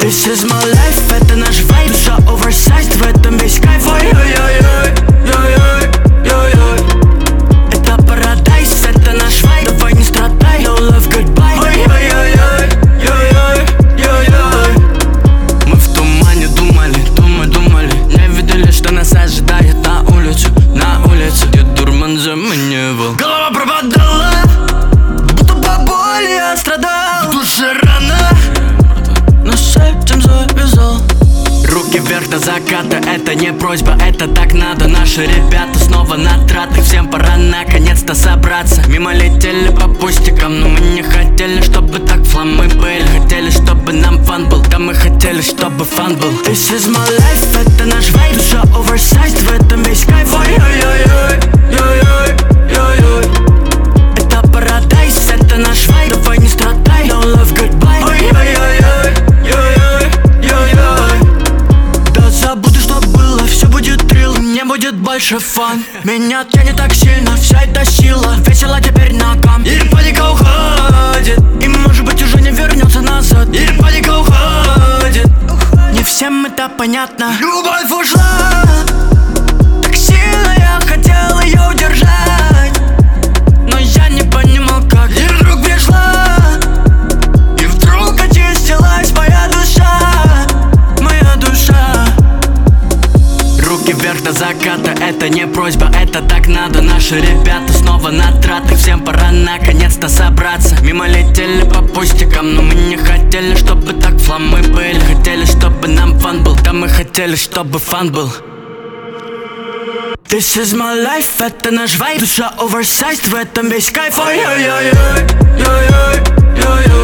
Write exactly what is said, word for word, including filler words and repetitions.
This is my life, это наш вайб. Душа оверсайз, в этом весь кайф. Ой-ой-ой-ой, ой-ой-ой-ой. Это парадайз, это наш вайб. Давай не страдай, no love, goodbye. Ой-ой-ой-ой, ой-ой-ой-ой. Мы в тумане думали, думали, думали. Не видели, что нас ожидает на улице, на улице. Где дурман заманивал. Голова пропадала, будто по боли я страдал. В душе рана, но с этим завязал. Руки вверх до заката, это не просьба, это так надо. Наши ребята снова на траты, всем пора наконец-то собраться. Мимо летели по пустякам, но мы не хотели, чтобы так фламы были. Хотели, чтобы нам фан был, да мы хотели, чтобы фан был. This is my life, это наш вайб. Душа оверсайз, в этом весь кайф. Ой-ой-ой-ой, ой-ой-ой-ой. Это парадайз, это наш вайб. Давай не страдай, no love, goodbye. Ой-ой-ой-ой, ой-ой-ой-ой. Да забуду, что было, все будет трилл, не будет больше фан. Меня тянет так сильно, вся эта сила. Весело теперь ногам. И паника уходит, и может быть уже не вернется назад. И паника уходит, не всем это понятно. Любовь ушла, так сильно я хотел ее удержать, но я не понимал как. И вдруг пришла, и вдруг очистилась моя душа, моя душа. Руки вверх до заката, это не просьба, это так надо. Наши ребята снова на траты, всем пора наконец-то собраться. Мимо летели по пустякам, но мы не хотели, чтобы так фламы были. Хотели, чтобы нам фан был, да мы хотели, чтобы фан был. This is my life, это наш вайб. Душа оверсайз, в этом весь кайф. Ой-ой-ой-ой, ой-ой-ой-ой.